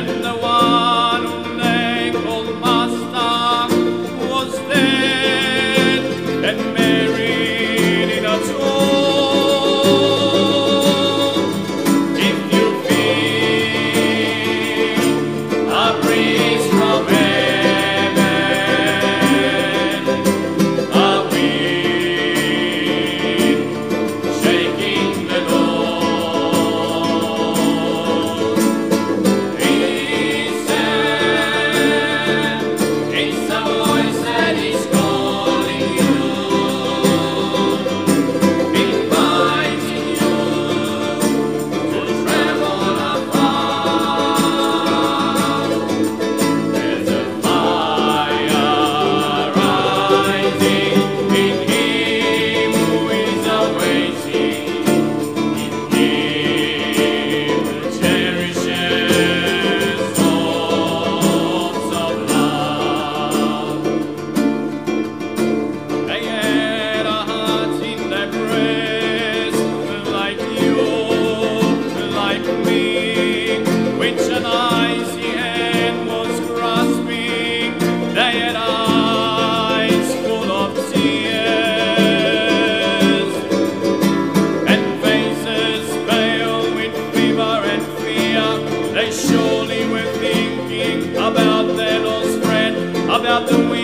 and the one whom they called Master was dead and buried in a tomb. If you feel a breeze from heaven, a wind shaking the door, it's a voice that is calling you, inviting you to travel afar. There's a fire rising in him who is awaiting, in him who cherishes hopes of love. They had a heart in their breast, like you, like me, which an icy hand was grasping. They had eyes full of tears and faces pale with fever and fear. They surely were thinking about their lost friend, about the